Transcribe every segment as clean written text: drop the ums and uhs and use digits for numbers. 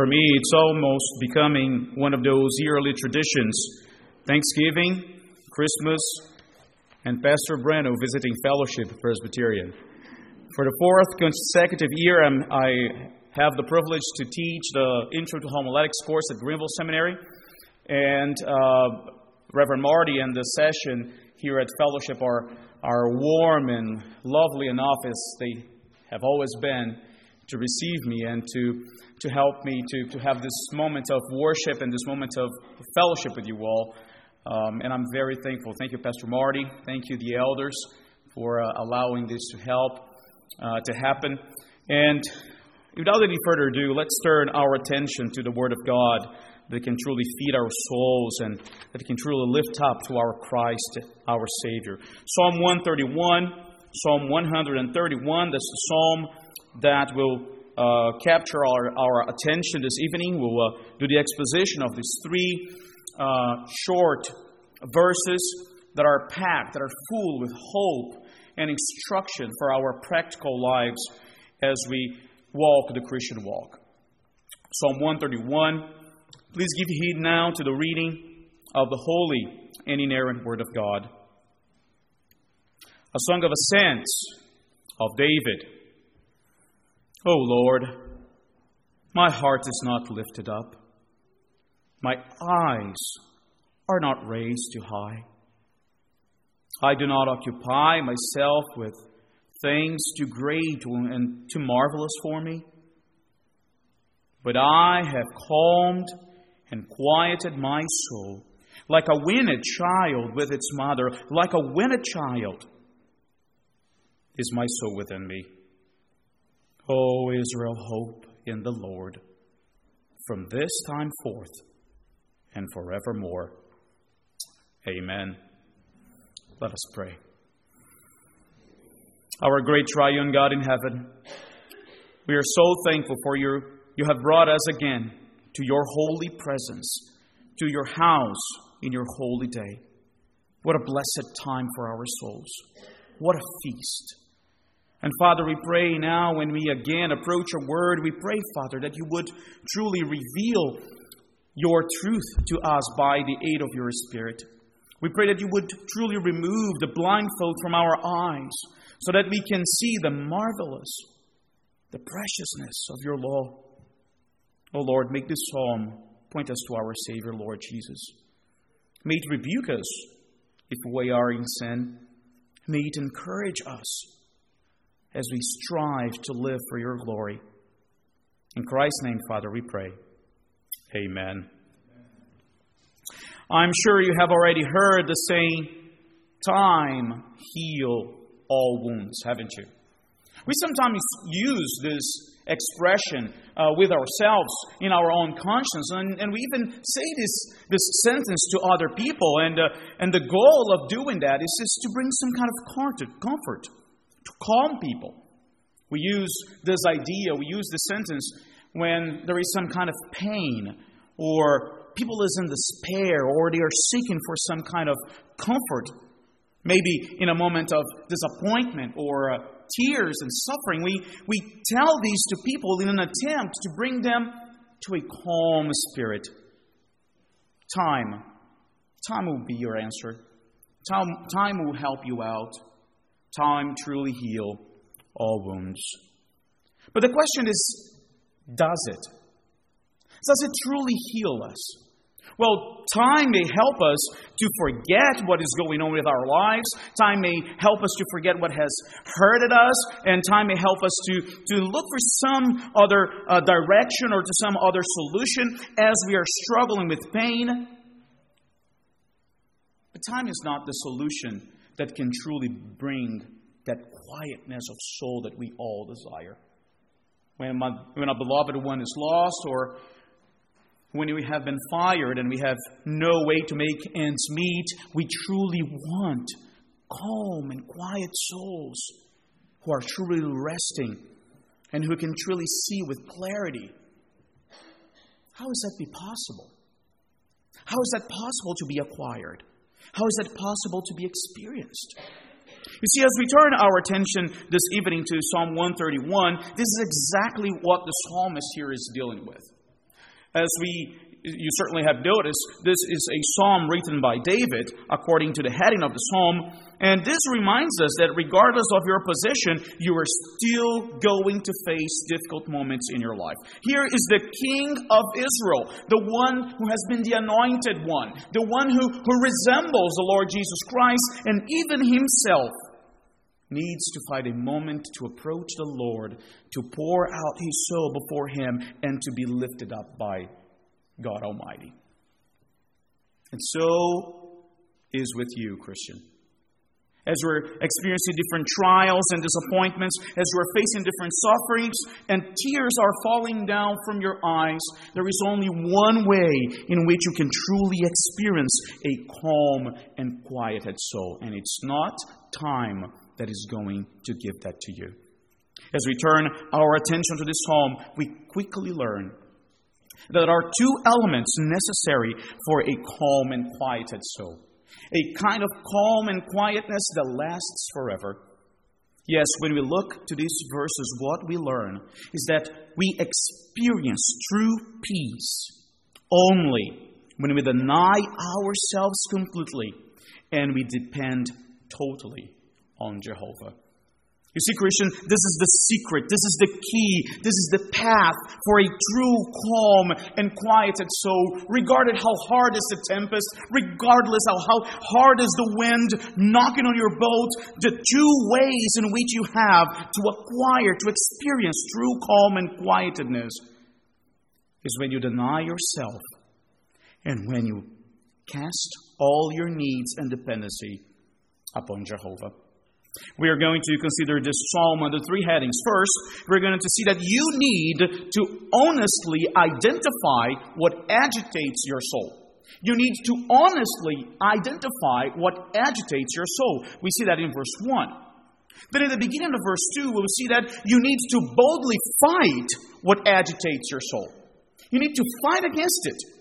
For me, it's almost becoming one of those yearly traditions. Thanksgiving, Christmas, and Pastor Breno visiting Fellowship Presbyterian. For the fourth consecutive year, I have the privilege to teach the Intro to Homiletics course at Greenville Seminary. And Reverend Marty and the session here at Fellowship are warm and lovely enough as they have always been to receive me and to help me to have this moment of worship and this moment of fellowship with you all. And I'm very thankful. Thank you, Pastor Marty. Thank you, the elders, for allowing this to help to happen. And without any further ado, let's turn our attention to the Word of God that can truly feed our souls and that can truly lift up to our Christ, our Savior. Psalm 131, Psalm 131, that's the psalm that will capture our attention this evening. We'll do the exposition of these three short verses that are packed, that are full with hope and instruction for our practical lives as we walk the Christian walk. Psalm 131. Please give heed now to the reading of the holy and inerrant Word of God. A song of ascents of David. O Lord, my heart is not lifted up. My eyes are not raised too high. I do not occupy myself with things too great and too marvelous for me. But I have calmed and quieted my soul, like a weaned child with its mother, like a weaned child is my soul within me. O Israel, hope in the Lord, from this time forth and forevermore. Amen. Let us pray. Our great triune God in heaven, we are so thankful for you have brought us again to your holy presence, to your house in your holy day. What a blessed time for our souls. What a feast. And Father, we pray now when we again approach your word, we pray, Father, that you would truly reveal your truth to us by the aid of your Spirit. We pray that you would truly remove the blindfold from our eyes so that we can see the marvelous, the preciousness of your law. O Lord, make this psalm point us to our Savior, Lord Jesus. May it rebuke us if we are in sin. May it encourage us as we strive to live for your glory. In Christ's name, Father, we pray. Amen. I'm sure you have already heard the saying, time heal all wounds, haven't you? We sometimes use this expression with ourselves in our own conscience, and we even say this sentence to other people, and the goal of doing that is just to bring some kind of comfort, to calm people. We use this idea, we use this sentence when there is some kind of pain, or people is in despair, or they are seeking for some kind of comfort, maybe in a moment of disappointment or tears and suffering. We tell these to people in an attempt to bring them to a calm spirit. Time will be your answer. Time will help you out. Time truly heal all wounds. But the question is, does it? Does it truly heal us? Well, time may help us to forget what is going on with our lives. Time may help us to forget what has hurted us. And time may help us to look for some other direction or to some other solution as we are struggling with pain. But time is not the solution that can truly bring that quietness of soul that we all desire. When a beloved one is lost, or when we have been fired and we have no way to make ends meet, we truly want calm and quiet souls who are truly resting and who can truly see with clarity. How is that be possible? How is that possible to be acquired? How is that possible to be experienced? You see, as we turn our attention this evening to Psalm 131, this is exactly what the psalmist here is dealing with. As you certainly have noticed, this is a psalm written by David, according to the heading of the psalm. And this reminds us that regardless of your position, you are still going to face difficult moments in your life. Here is the King of Israel, the one who has been the anointed one, the one who resembles the Lord Jesus Christ, and even himself needs to find a moment to approach the Lord, to pour out his soul before him, and to be lifted up by God Almighty. And so is with you, Christian. As we're experiencing different trials and disappointments, as we're facing different sufferings, and tears are falling down from your eyes, there is only one way in which you can truly experience a calm and quieted soul. And it's not time that is going to give that to you. As we turn our attention to this psalm, we quickly learn that there are two elements necessary for a calm and quieted soul. A kind of calm and quietness that lasts forever. Yes, when we look to these verses, what we learn is that we experience true peace only when we deny ourselves completely and we depend totally on Jehovah. You see, Christian, this is the secret, this is the key, this is the path for a true calm and quieted soul, regardless how hard is the tempest, regardless how hard is the wind knocking on your boat. The two ways in which you have to acquire, to experience true calm and quietedness is when you deny yourself and when you cast all your needs and dependency upon Jehovah. We are going to consider this psalm under three headings. First, we're going to see that you need to honestly identify what agitates your soul. You need to honestly identify what agitates your soul. We see that in verse 1. Then in the beginning of verse 2, we'll see that you need to boldly fight what agitates your soul. You need to fight against it.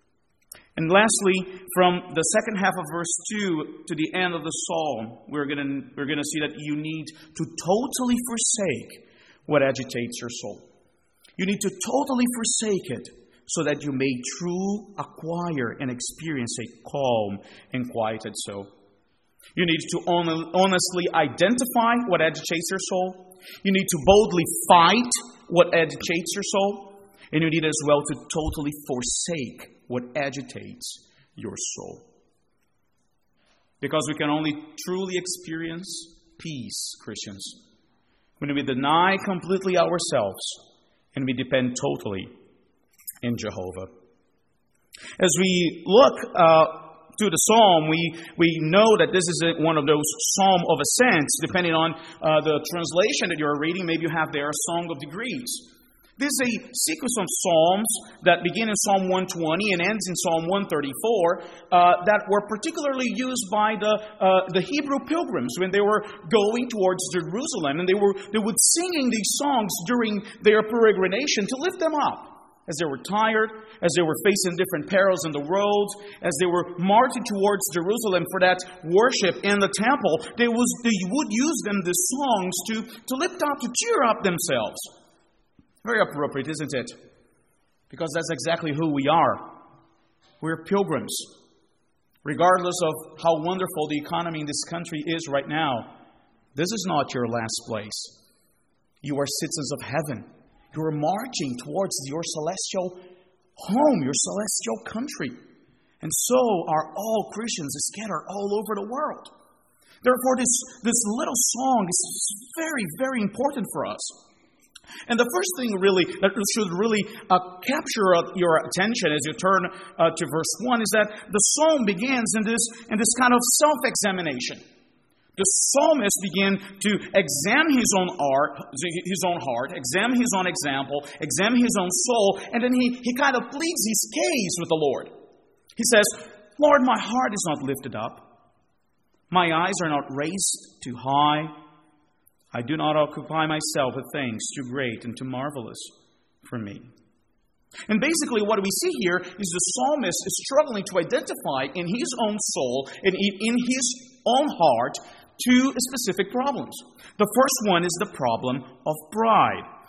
And lastly, from the second half of verse 2 to the end of the psalm, we're going to see that you need to totally forsake what agitates your soul. You need to totally forsake it so that you may truly acquire and experience a calm and quieted soul. You need to honestly identify what agitates your soul. You need to boldly fight what agitates your soul. And you need as well to totally forsake what agitates your soul. Because we can only truly experience peace, Christians, when we deny completely ourselves and we depend totally in Jehovah. As we look to the psalm, we know that this is one of those psalm of ascents. Depending on the translation that you're reading, maybe you have there a Song of Degrees. This is a sequence of psalms that begin in Psalm 120 and ends in Psalm 134 that were particularly used by the Hebrew pilgrims when they were going towards Jerusalem, and they would singing these songs during their peregrination to lift them up as they were tired, as they were facing different perils in the road, as they were marching towards Jerusalem for that worship in the temple. They would use these songs to lift up, to cheer up themselves. Very appropriate, isn't it? Because that's exactly who we are. We're pilgrims. Regardless of how wonderful the economy in this country is right now, this is not your last place. You are citizens of heaven. You are marching towards your celestial home, your celestial country. And so are all Christians scattered all over the world. Therefore, this little song is very, very important for us. And the first thing really that should really capture your attention as you turn to verse 1 is that the psalm begins in this kind of self-examination. The psalmist began to examine his own heart, examine his own example, examine his own soul, and then he kind of pleads his case with the Lord. He says, Lord, my heart is not lifted up. My eyes are not raised too high. I do not occupy myself with things too great and too marvelous for me. And basically what we see here is the psalmist is struggling to identify in his own soul and in his own heart two specific problems. The first one is the problem of pride.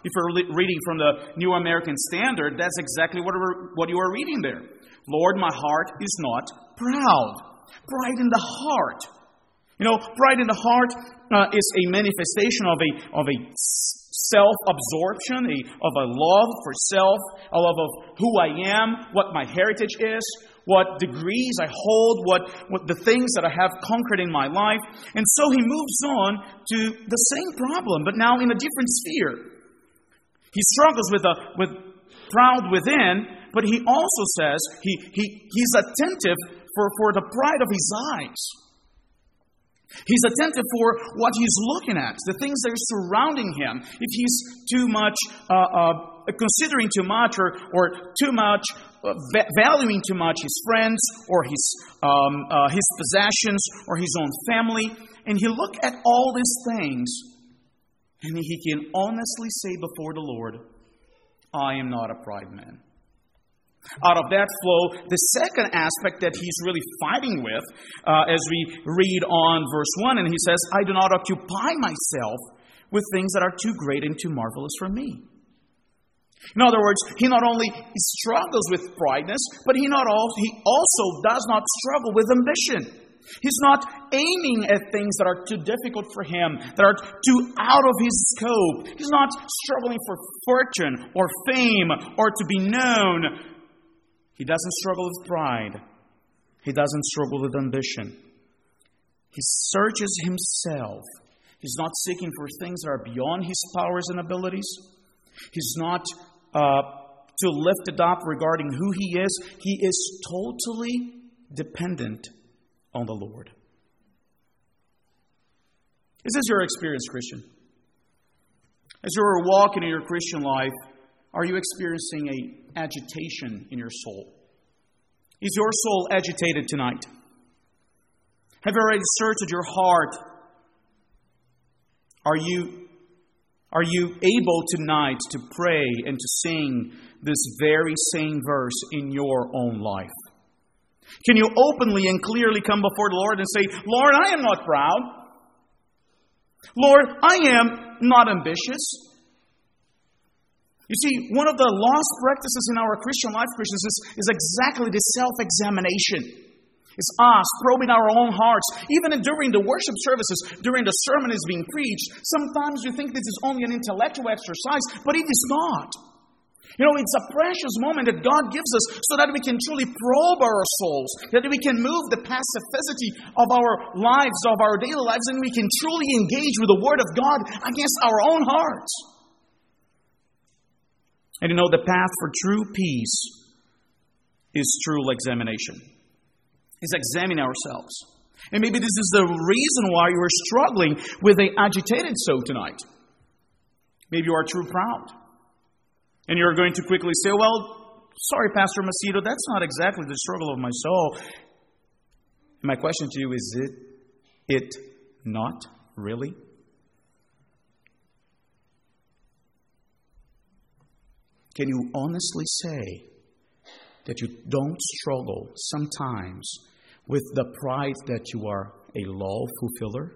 If you're reading from the New American Standard, that's exactly what you are reading there. Lord, my heart is not proud. Pride in the heart. Pride in the heart is a manifestation of a self-absorption, of a love for self, a love of who I am, what my heritage is, what degrees I hold, what the things that I have conquered in my life. And so he moves on to the same problem, but now in a different sphere. He struggles with proud within, but he also says he's attentive for the pride of his eyes. He's attentive for what he's looking at, the things that are surrounding him. If he's too much considering too much or too much valuing too much his friends or his possessions or his own family, and he look at all these things, and he can honestly say before the Lord, I am not a pride man. Out of that flow, the second aspect that he's really fighting with, as we read on verse 1, and he says, I do not occupy myself with things that are too great and too marvelous for me. In other words, he not only struggles with prideness, but he also does not struggle with ambition. He's not aiming at things that are too difficult for him, that are too out of his scope. He's not struggling for fortune or fame or to be known. He doesn't struggle with pride. He doesn't struggle with ambition. He searches himself. He's not seeking for things that are beyond his powers and abilities. He's not to lift it up regarding who he is. He is totally dependent on the Lord. Is this your experience, Christian? As you are walking in your Christian life, are you experiencing an agitation in your soul? Is your soul agitated tonight? Have you already searched your heart? Are you able tonight to pray and to sing this very same verse in your own life? Can you openly and clearly come before the Lord and say, Lord, I am not proud. Lord, I am not ambitious. You see, one of the lost practices in our Christian life, Christians, is exactly the self-examination. It's us probing our own hearts. Even during the worship services, during the sermon is being preached, sometimes you think this is only an intellectual exercise, but it is not. It's a precious moment that God gives us so that we can truly probe our souls, that we can move the passivity of our lives, of our daily lives, and we can truly engage with the Word of God against our own hearts. And the path for true peace is true examination. It's examining ourselves. And maybe this is the reason why you are struggling with an agitated soul tonight. Maybe you are too proud. And you're going to quickly say, well, sorry, Pastor Macedo, that's not exactly the struggle of my soul. My question to you is it not really? Can you honestly say that you don't struggle sometimes with the pride that you are a law fulfiller?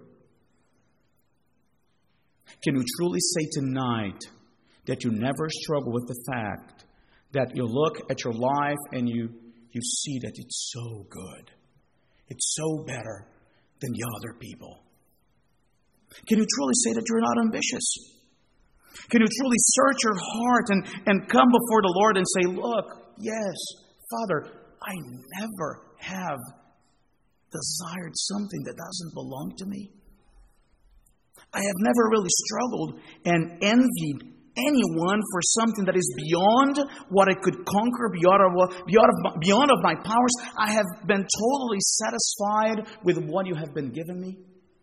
Can you truly say tonight that you never struggle with the fact that you look at your life and you see that it's so good, it's so better than the other people? Can you truly say that you're not ambitious? Can you truly search your heart and come before the Lord and say, look, yes, Father, I never have desired something that doesn't belong to me. I have never really struggled and envied anyone for something that is beyond what I could conquer, beyond of my powers. I have been totally satisfied with what you have been given me.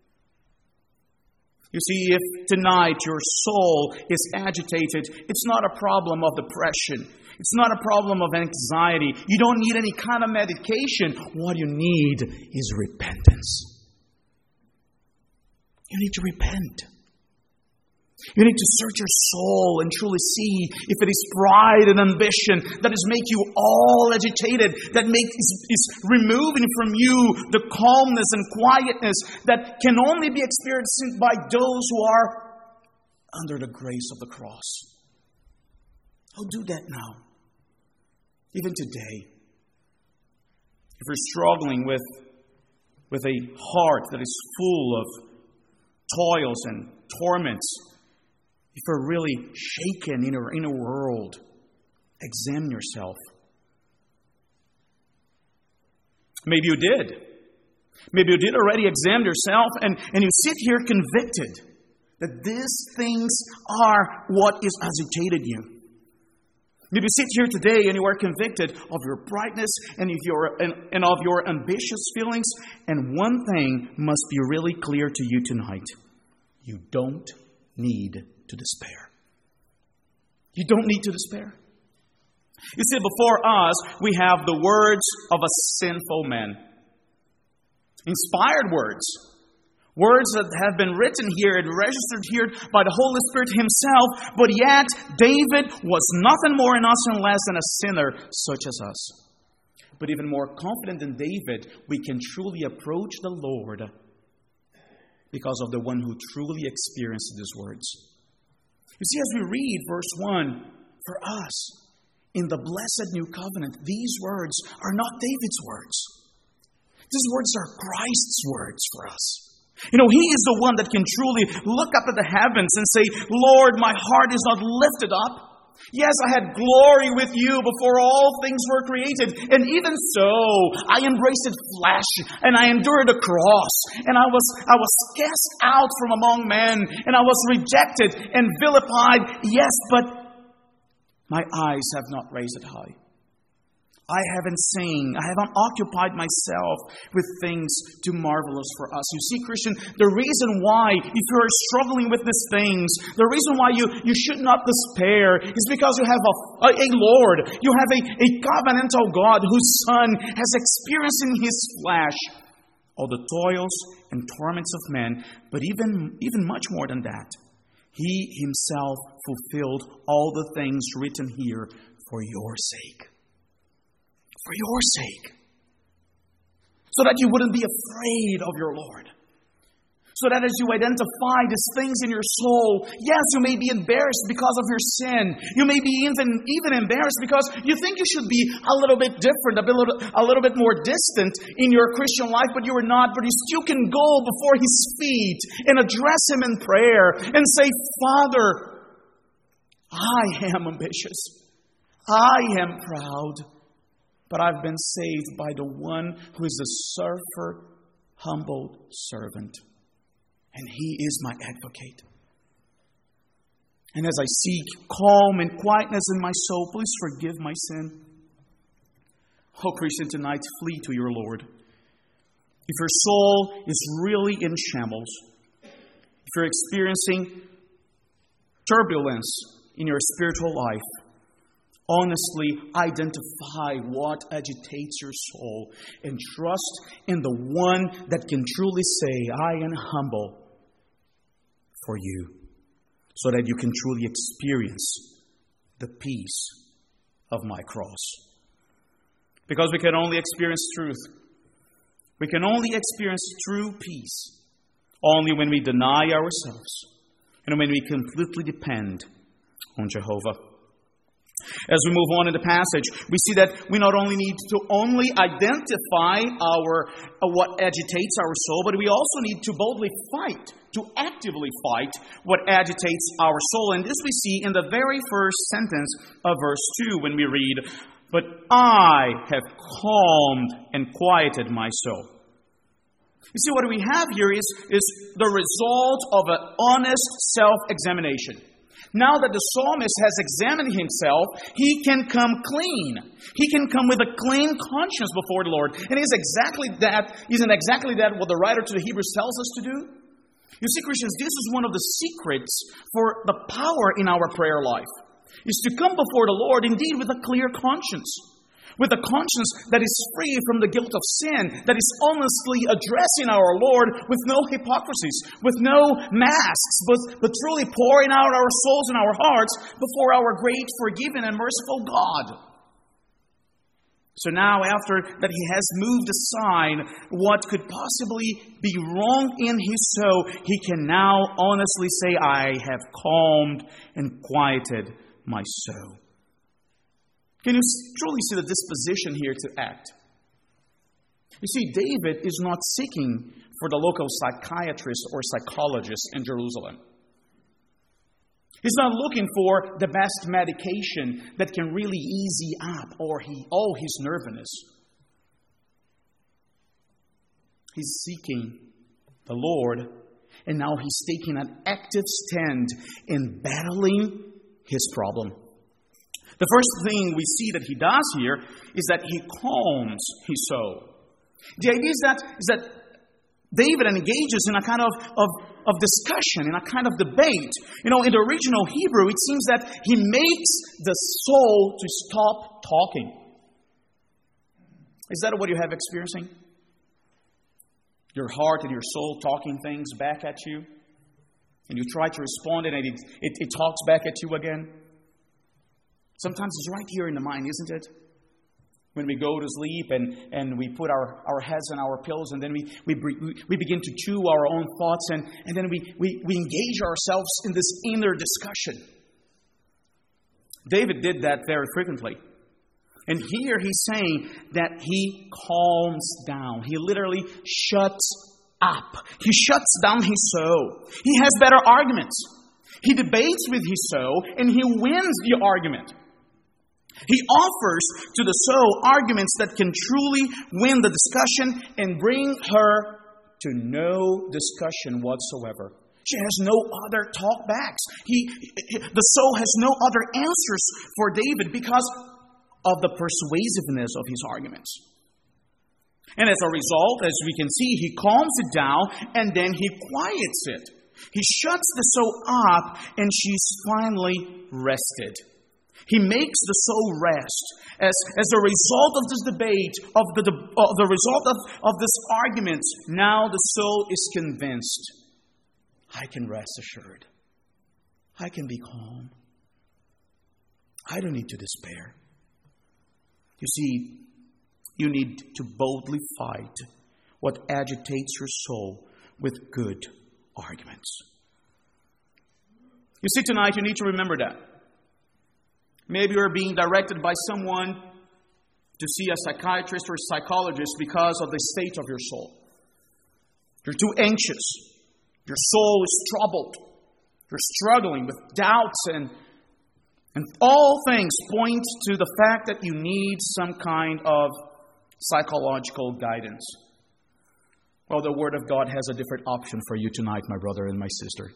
You see, if tonight your soul is agitated, it's not a problem of depression. It's not a problem of anxiety. You don't need any kind of medication. What you need is repentance. You need to repent. You need to search your soul and truly see if it is pride and ambition that is making you all agitated, that is removing from you the calmness and quietness that can only be experienced by those who are under the grace of the cross. Oh, do that now. Even today. If you're struggling with a heart that is full of toils and torments, if you're really shaken in your inner world, examine yourself. Maybe you did. Maybe you did already examine yourself and you sit here convicted that these things are what is agitated you. Maybe you sit here today and you are convicted of your brightness and of your ambitious feelings. And one thing must be really clear to you tonight. You don't need to despair. You don't need to despair. You see, before us, we have the words of a sinful man. Inspired words. Words that have been written here and registered here by the Holy Spirit Himself. But yet, David was nothing more and nothing less than a sinner such as us. But even more confident than David, we can truly approach the Lord because of the one who truly experienced these words. You see, as we read verse 1, for us, in the blessed new covenant, these words are not David's words. These words are Christ's words for us. He is the one that can truly look up at the heavens and say, Lord, my heart is not lifted up. Yes, I had glory with you before all things were created. And even so, I embraced flesh and I endured the cross. And I was cast out from among men and I was rejected and vilified. Yes, but my eyes have not raised it high. I haven't occupied myself with things too marvelous for us. You see, Christian, the reason why, if you're struggling with these things, the reason why you should not despair is because you have a Lord. You have a covenantal God whose Son has experienced in His flesh all the toils and torments of men, but even much more than that. He Himself fulfilled all the things written here for your sake. For your sake. So that you wouldn't be afraid of your Lord. So that as you identify these things in your soul, yes, you may be embarrassed because of your sin. You may be even embarrassed because you think you should be a little bit different, a little bit more distant in your Christian life, but you are not. But you still can go before His feet and address Him in prayer and say, Father, I am ambitious. I am proud. But I've been saved by the one who is a sufferer, humbled servant. And He is my advocate. And as I seek calm and quietness in my soul, please forgive my sin. Oh, Christian, tonight, flee to your Lord. If your soul is really in shambles, if you're experiencing turbulence in your spiritual life, honestly identify what agitates your soul and trust in the one that can truly say, I am humble for you, so that you can truly experience the peace of my cross. Because we can only experience truth. We can only experience true peace only when we deny ourselves and when we completely depend on Jehovah. As we move on in the passage, we see that we not only need to only identify what agitates our soul, but we also need to boldly fight, to actively fight what agitates our soul. And this we see in the very first sentence of verse 2 when we read, but I have calmed and quieted my soul. You see, what we have here is the result of an honest self-examination. Now that the psalmist has examined himself, he can come clean. He can come with a clean conscience before the Lord. And isn't exactly that what the writer to the Hebrews tells us to do? You see, Christians, this is one of the secrets for the power in our prayer life. Is to come before the Lord indeed with a clear conscience. With a conscience that is free from the guilt of sin, that is honestly addressing our Lord with no hypocrisies, with no masks, but truly pouring out our souls and our hearts before our great, forgiving, and merciful God. So now, after that He has moved aside what could possibly be wrong in his soul, he can now honestly say, I have calmed and quieted my soul. Can you truly see the disposition here to act? You see, David is not seeking for the local psychiatrist or psychologist in Jerusalem. He's not looking for the best medication that can really ease up all his nervousness. He's seeking the Lord, and now he's taking an active stand in battling his problem. The first thing we see that he does here is that he calms his soul. The idea is that David engages in a kind of discussion, in a kind of debate. In the original Hebrew, it seems that he makes the soul to stop talking. Is that what you have experiencing? Your heart and your soul talking things back at you? And you try to respond and it talks back at you again? Sometimes it's right here in the mind, isn't it? When we go to sleep and we put our heads on our pillows and then we begin to chew our own thoughts and then we engage ourselves in this inner discussion. David did that very frequently. And here he's saying that he calms down. He literally shuts up. He shuts down his soul. He has better arguments. He debates with his soul and he wins the argument. He offers to the soul arguments that can truly win the discussion and bring her to no discussion whatsoever. She has no other talkbacks. The soul has no other answers for David because of the persuasiveness of his arguments. And as a result, as we can see, he calms it down and then he quiets it. He shuts the soul up and she's finally rested. He makes the soul rest. As a result of this debate, of the result of this argument, now the soul is convinced. I can rest assured. I can be calm. I don't need to despair. You see, you need to boldly fight what agitates your soul with good arguments. You see, tonight you need to remember that. Maybe you're being directed by someone to see a psychiatrist or a psychologist because of the state of your soul. You're too anxious. Your soul is troubled. You're struggling with doubts and all things point to the fact that you need some kind of psychological guidance. Well, the Word of God has a different option for you tonight, my brother and my sister.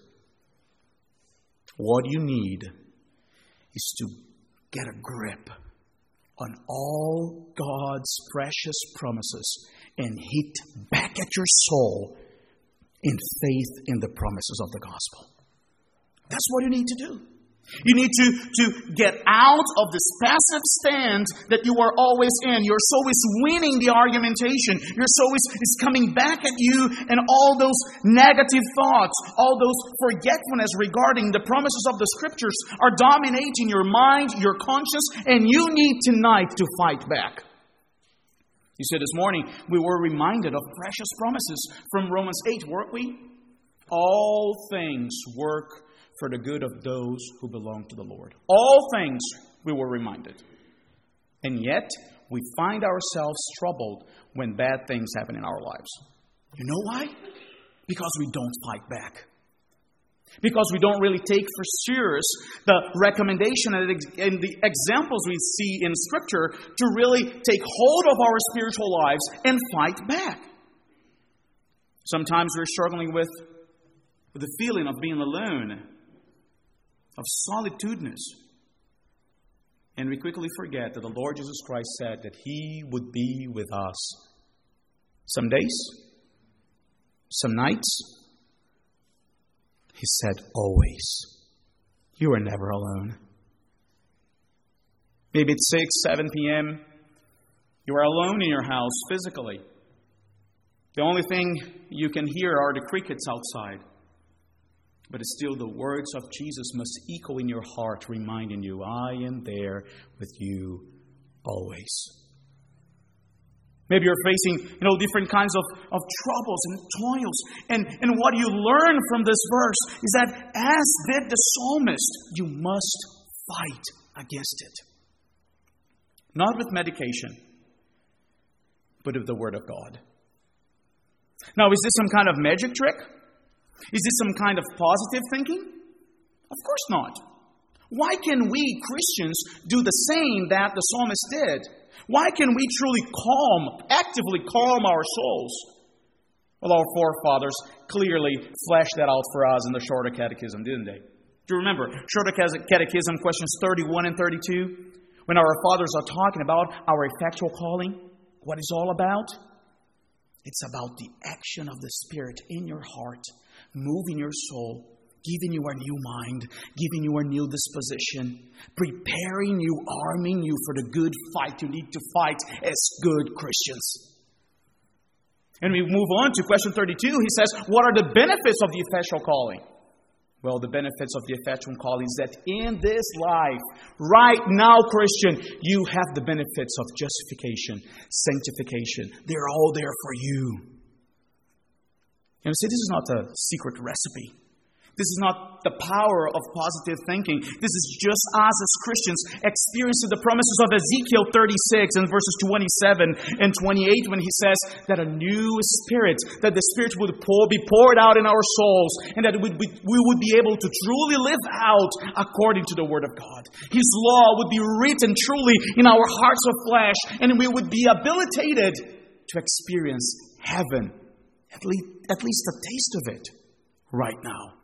What you need is to get a grip on all God's precious promises and hit back at your soul in faith in the promises of the gospel. That's what you need to do. You need to get out of this passive stand that you are always in. Your soul is winning the argumentation. Your soul is coming back at you, and all those negative thoughts, all those forgetfulness regarding the promises of the Scriptures are dominating your mind, your conscience, and you need tonight to fight back. You see, this morning we were reminded of precious promises from Romans 8, weren't we? All things work for the good of those who belong to the Lord. All things, we were reminded. And yet, we find ourselves troubled when bad things happen in our lives. You know why? Because we don't fight back. Because we don't really take for serious the recommendation and the examples we see in Scripture to really take hold of our spiritual lives and fight back. Sometimes we're struggling with the feeling of being alone, of solitudeness. And we quickly forget that the Lord Jesus Christ said that He would be with us some days, some nights. He said, always. You are never alone. Maybe it's 6, 7 p.m. You are alone in your house physically. The only thing you can hear are the crickets outside. But it's still the words of Jesus must echo in your heart, reminding you, I am there with you always. Maybe you're facing, different kinds of troubles and toils. And what you learn from this verse is that as did the psalmist, you must fight against it. Not with medication, but with the Word of God. Now, is this some kind of magic trick? Is this some kind of positive thinking? Of course not. Why can we Christians do the same that the psalmist did? Why can we truly actively calm our souls? Well, our forefathers clearly fleshed that out for us in the Shorter Catechism, didn't they? Do you remember? Shorter Catechism, questions 31 and 32, when our fathers are talking about our effectual calling, what it's all about? It's about the action of the Spirit in your heart, moving your soul, giving you a new mind, giving you a new disposition, preparing you, arming you for the good fight you need to fight as good Christians. And we move on to question 32. He says, what are the benefits of the effectual calling? Well, the benefits of the effectual calling is that in this life, right now, Christian, you have the benefits of justification, sanctification. They're all there for you. And you see, this is not a secret recipe. This is not the power of positive thinking. This is just us as Christians experiencing the promises of Ezekiel 36 and verses 27 and 28 when he says that a new Spirit, that the Spirit would be poured out in our souls and that we would be able to truly live out according to the Word of God. His law would be written truly in our hearts of flesh and we would be habilitated to experience heaven, at least a taste of it right now.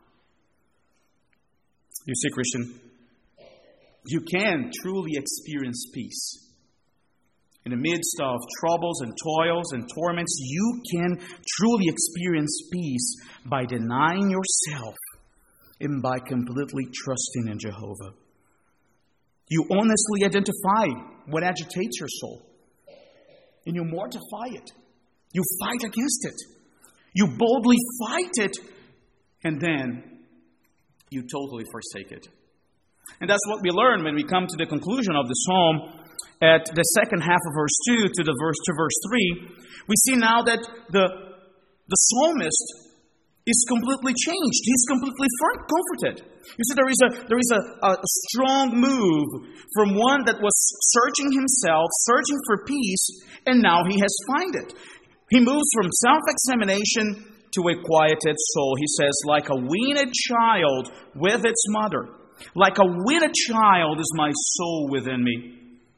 You see, Christian, you can truly experience peace. In the midst of troubles and toils and torments, you can truly experience peace by denying yourself and by completely trusting in Jehovah. You honestly identify what agitates your soul, and you mortify it. You fight against it. You boldly fight it, and then you totally forsake it. And that's what we learn when we come to the conclusion of the psalm at the second half of verse 2 to verse 3. We see now that the psalmist is completely changed. He's completely comforted. You see, there is a strong move from one that was searching himself, searching for peace, and now he has found it. He moves from self-examination to a quieted soul. He says, like a weaned child with its mother. Like a weaned child is my soul within me.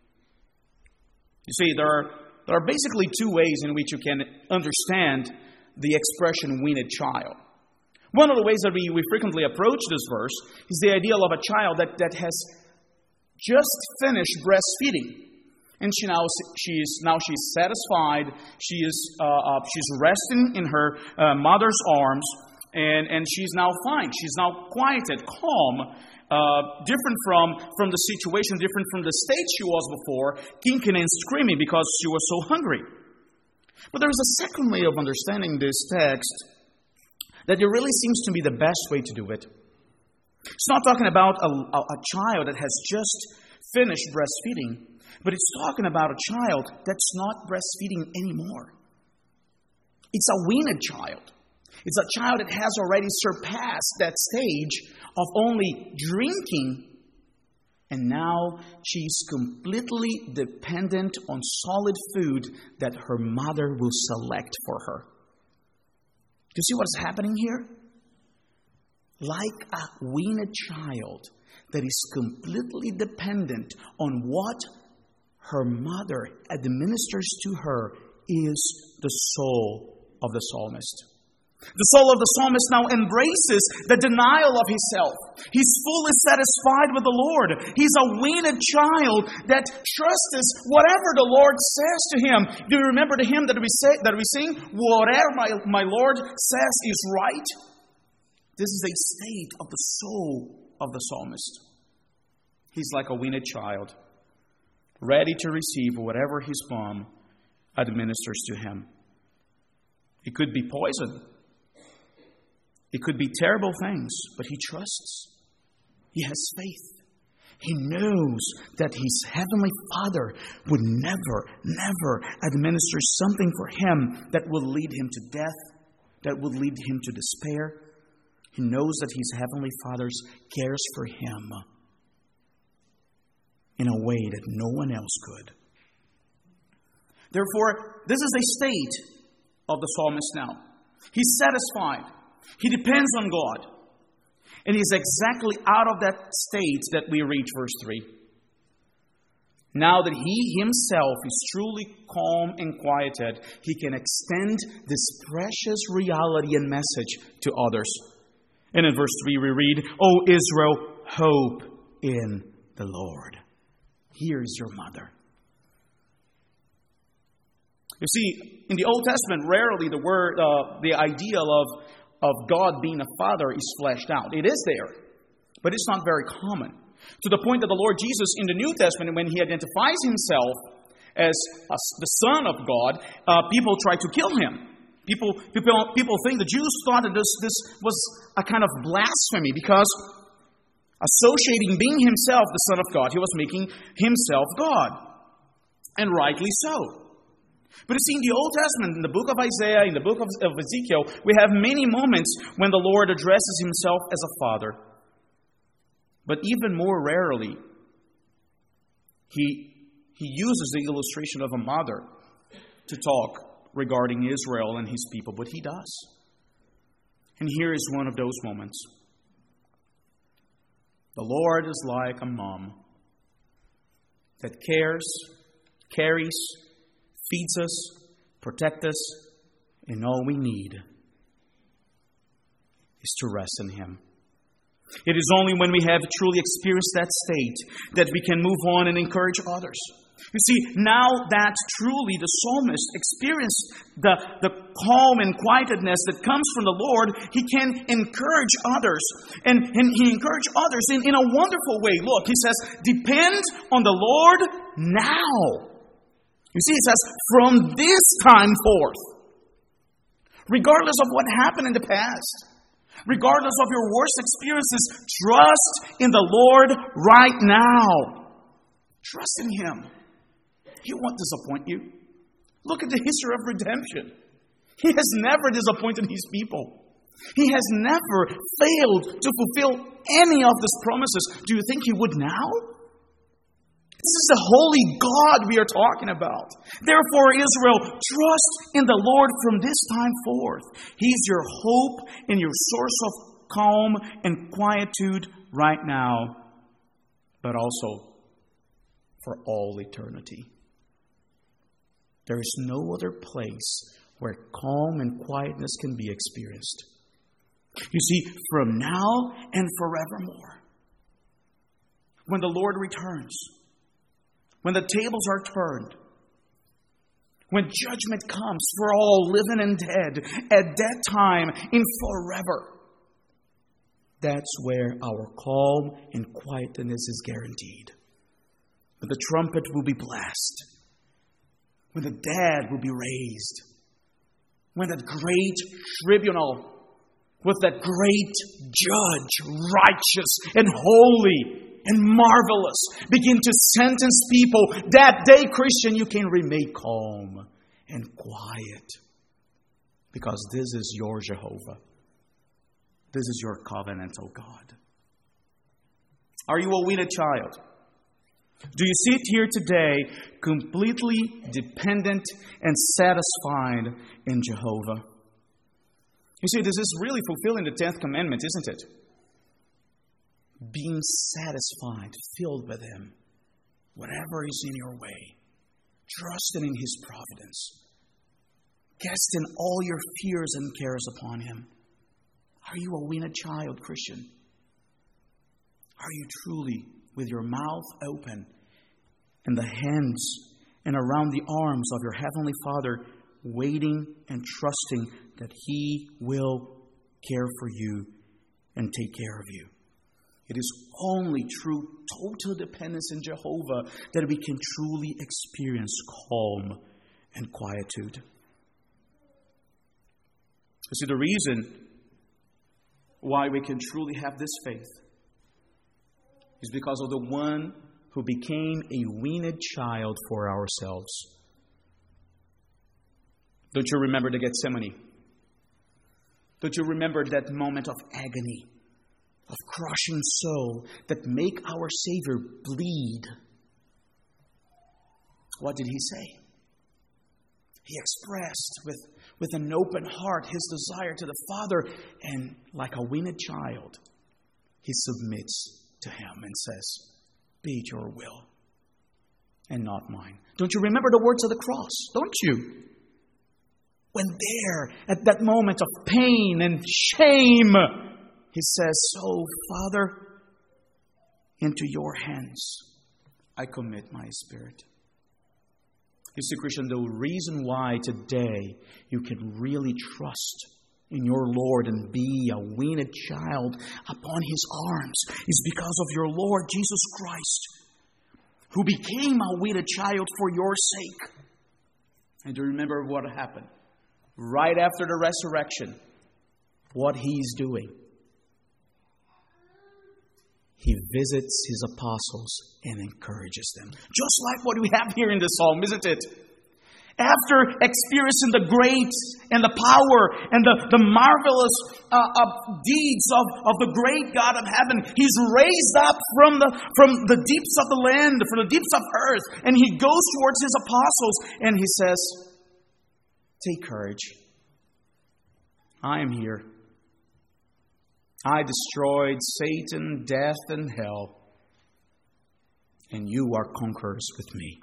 You see, there are basically two ways in which you can understand the expression weaned child. One of the ways that we frequently approach this verse is the idea of a child that has just finished breastfeeding. And she's satisfied. She's resting in her mother's arms, and she's now fine. She's now quieted, calm, different from the situation, different from the state she was before, kinking and screaming because she was so hungry. But there is a second way of understanding this text that it really seems to be the best way to do it. It's not talking about a child that has just finished breastfeeding, but it's talking about a child that's not breastfeeding anymore. It's a weaned child. It's a child that has already surpassed that stage of only drinking, and now she's completely dependent on solid food that her mother will select for her. Do you see what's happening here? Like a weaned child that is completely dependent on what her mother administers to her is the soul of the psalmist. The soul of the psalmist now embraces the denial of himself. He's fully satisfied with the Lord. He's a weaned child that trusts whatever the Lord says to him. Do you remember the hymn that we sing? Whatever my Lord says is right. This is a state of the soul of the psalmist. He's like a weaned child, ready to receive whatever his mom administers to him. It could be poison. It could be terrible things, but he trusts. He has faith. He knows that his heavenly Father would never administer something for him that will lead him to death, that would lead him to despair. He knows that his heavenly Father cares for him in a way that no one else could. Therefore, this is a state of the psalmist now. He's satisfied. He depends on God. And he's exactly out of that state that we reach verse 3. Now that he himself is truly calm and quieted, he can extend this precious reality and message to others. And in verse 3 we read, O Israel, hope in the Lord. Here is your mother. You see, in the Old Testament, rarely the idea of God being a father is fleshed out. It is there, but it's not very common. To the point that the Lord Jesus in the New Testament, when he identifies himself as the Son of God, people try to kill him. People think, the Jews thought that this was a kind of blasphemy because associating being himself the Son of God, he was making himself God. And rightly so. But you see, in the Old Testament, in the book of Isaiah, in the book of Ezekiel, we have many moments when the Lord addresses himself as a father. But even more rarely, he uses the illustration of a mother to talk regarding Israel and his people. But he does. And here is one of those moments. The Lord is like a mom that cares, carries, feeds us, protects us, and all we need is to rest in him. It is only when we have truly experienced that state that we can move on and encourage others. You see, now that truly the psalmist experienced the calm and quietedness that comes from the Lord, he can encourage others. And he encouraged others in a wonderful way. Look, he says, depend on the Lord now. You see, it says, from this time forth. Regardless of what happened in the past. Regardless of your worst experiences, trust in the Lord right now. Trust in him. He won't disappoint you. Look at the history of redemption. He has never disappointed his people. He has never failed to fulfill any of his promises. Do you think he would now? This is the holy God we are talking about. Therefore, Israel, trust in the Lord from this time forth. He's your hope and your source of calm and quietude right now, but also for all eternity. There is no other place where calm and quietness can be experienced. You see, from now and forevermore, when the Lord returns, when the tables are turned, when judgment comes for all living and dead, at that time, in forever, that's where our calm and quietness is guaranteed. When the trumpet will be blasted, when the dead will be raised, when that great tribunal with that great judge, righteous and holy and marvelous, begin to sentence people, that day, Christian, you can remain calm and quiet. Because this is your Jehovah. This is your covenant, O God. Are you a weaned child? Do you sit here today completely dependent and satisfied in Jehovah? You see, this is really fulfilling the 10th commandment, isn't it? Being satisfied, filled with him, whatever is in your way, trusting in his providence, casting all your fears and cares upon him. Are you a weaned child, Christian? Are you truly with your mouth open and the hands and around the arms of your Heavenly Father, waiting and trusting that he will care for you and take care of you? It is only through total dependence in Jehovah that we can truly experience calm and quietude. You see, the reason why we can truly have this faith is because of the one who became a weaned child for ourselves. Don't you remember the Gethsemane? Don't you remember that moment of agony, of crushing soul that make our Savior bleed? What did he say? He expressed with an open heart his desire to the Father. And like a weaned child, he submits to Him and says, "Be it your will and not mine." Don't you remember the words of the cross? Don't you? When there, at that moment of pain and shame, He says, "So, Father, into your hands I commit my spirit." You see, Christian, the reason why today you can really trust in your Lord and be a weaned child upon His arms is because of your Lord Jesus Christ, who became a weaned child for your sake. And do you remember what happened? Right after the resurrection, what He's doing. He visits His apostles and encourages them. Just like what we have here in this psalm, isn't it? After experiencing the great and the power and the marvelous deeds of the great God of heaven, He's raised up from the deeps of the land, from the deeps of earth, and He goes towards His apostles and He says, "Take courage. I am here. I destroyed Satan, death, and hell, and you are conquerors with me."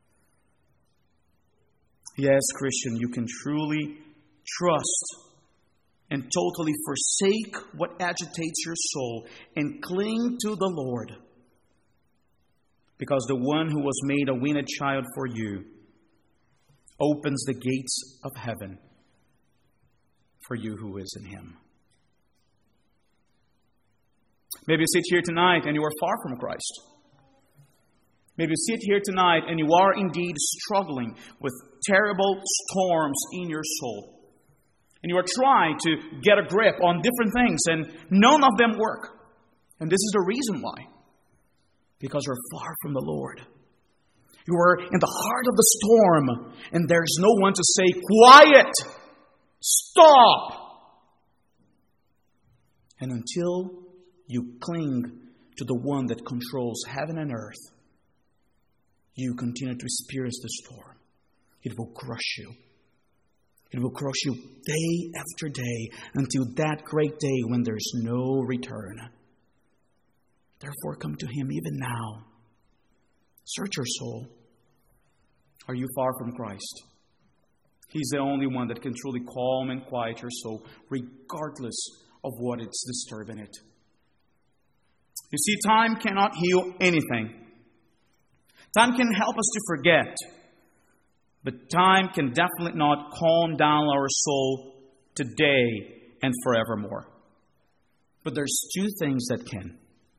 Yes, Christian, you can truly trust and totally forsake what agitates your soul and cling to the Lord, because the one who was made a weaned child for you opens the gates of heaven for you who is in Him. Maybe you sit here tonight and you are far from Christ. Maybe you sit here tonight and you are indeed struggling with terrible storms in your soul. And you are trying to get a grip on different things and none of them work. And this is the reason why. Because you're far from the Lord. You are in the heart of the storm and there's no one to say, "Quiet! Stop!" And until you cling to the one that controls heaven and earth, you continue to experience the storm. It will crush you. It will crush you day after day until that great day when there's no return. Therefore, come to Him even now. Search your soul. Are you far from Christ? He's the only one that can truly calm and quiet your soul, regardless of what is disturbing it. You see, time cannot heal anything. Time can help us to forget. But time can definitely not calm down our soul today and forevermore. But there's two things that can.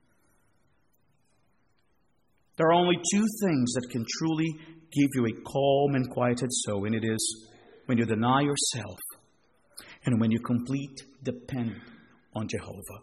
There are only two things that can truly give you a calm and quieted soul. And it is when you deny yourself and when you completely depend on Jehovah.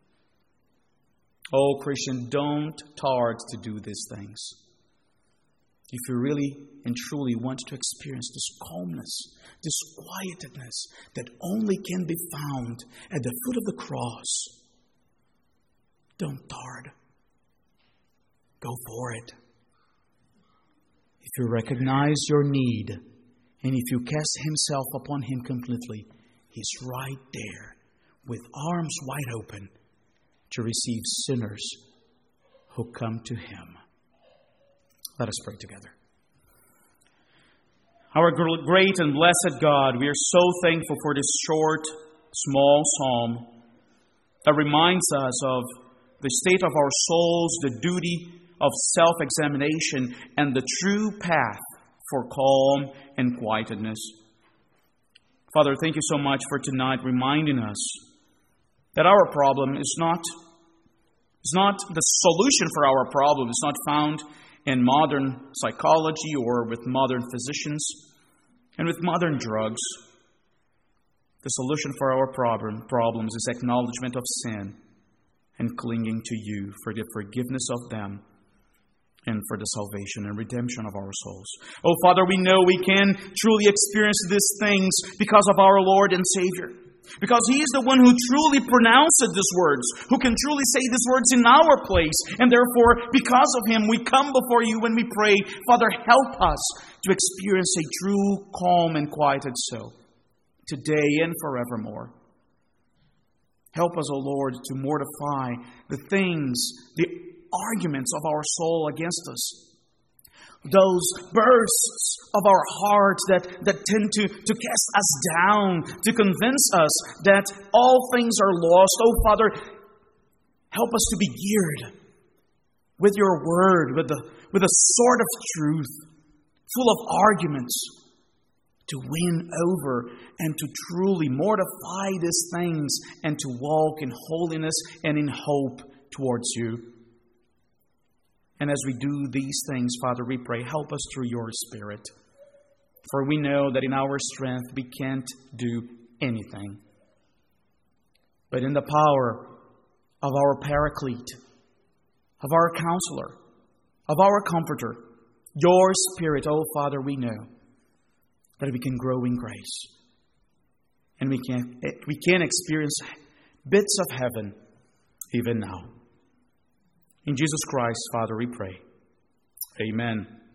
Oh, Christian, don't tard to do these things. If you really and truly want to experience this calmness, this quietedness that only can be found at the foot of the cross, don't tard. Go for it. If you recognize your need, and if you cast Himself upon Him completely, He's right there with arms wide open to receive sinners who come to Him. Let us pray together. Our great and blessed God, we are so thankful for this short, small psalm that reminds us of the state of our souls, the duty of self-examination, and the true path for calm and quietedness. Father, thank you so much for tonight reminding us that our problem is not the solution for our problem. It's not found in modern psychology or with modern physicians and with modern drugs. The solution for our problems is acknowledgement of sin and clinging to you for the forgiveness of them and for the salvation and redemption of our souls. Oh, Father, we know we can truly experience these things because of our Lord and Savior. Because He is the one who truly pronounced these words, who can truly say these words in our place. And therefore, because of Him, we come before You when we pray, Father, help us to experience a true, calm, and quieted soul, today and forevermore. Help us, O Lord, to mortify the things, the arguments of our soul against us. Those bursts of our heart that tend to cast us down, to convince us that all things are lost. Oh, Father, help us to be geared with Your Word, with a sword of truth, full of arguments, to win over and to truly mortify these things and to walk in holiness and in hope towards You. And as we do these things, Father, we pray, help us through Your Spirit. For we know that in our strength we can't do anything. But in the power of our Paraclete, of our Counselor, of our Comforter, Your Spirit, oh Father, we know that we can grow in grace. And we can experience bits of heaven even now. In Jesus Christ, Father, we pray. Amen.